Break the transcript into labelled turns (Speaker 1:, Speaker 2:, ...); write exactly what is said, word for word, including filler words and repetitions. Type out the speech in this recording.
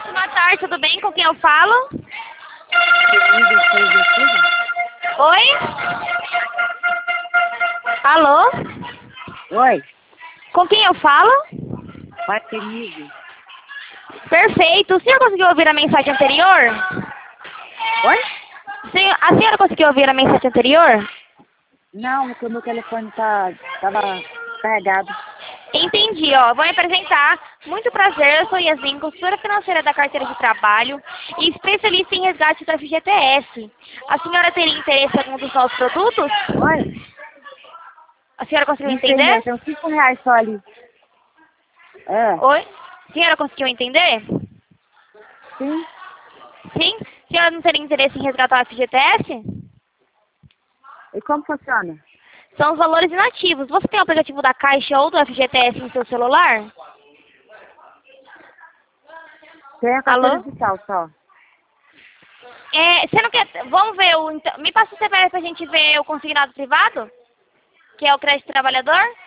Speaker 1: Ótima tarde, tudo bem? Com quem eu falo? Oi? Alô?
Speaker 2: Oi,
Speaker 1: Com quem eu falo?
Speaker 2: Patrícia.
Speaker 1: Perfeito. O senhor conseguiu ouvir a mensagem anterior?
Speaker 2: Oi?
Speaker 1: Senhor, a senhora conseguiu ouvir a mensagem anterior?
Speaker 2: Não, porque o meu telefone tá, tava carregado.
Speaker 1: Entendi, ó. Vou me apresentar. Muito prazer, eu sou Yasmin, consultora financeira da carteira de trabalho e especialista em resgate do F G T S. A senhora teria interesse em algum dos nossos produtos?
Speaker 2: Oi?
Speaker 1: A senhora conseguiu
Speaker 2: Não sei, não,
Speaker 1: entender?
Speaker 2: tem uns cinco reais só ali. É,
Speaker 1: Oi? A senhora conseguiu entender?
Speaker 2: sim.
Speaker 1: Sim? A senhora não teria interesse em resgatar o F G T S?
Speaker 2: E como funciona?
Speaker 1: São os valores inativos. Você tem o aplicativo da Caixa ou do F G T S no seu celular?
Speaker 2: Tem a carteira
Speaker 1: Alô?
Speaker 2: digital só.
Speaker 1: É, você não quer... Vamos ver o... então, me passa o C P F pra gente ver o consignado privado? Que é o crédito trabalhador?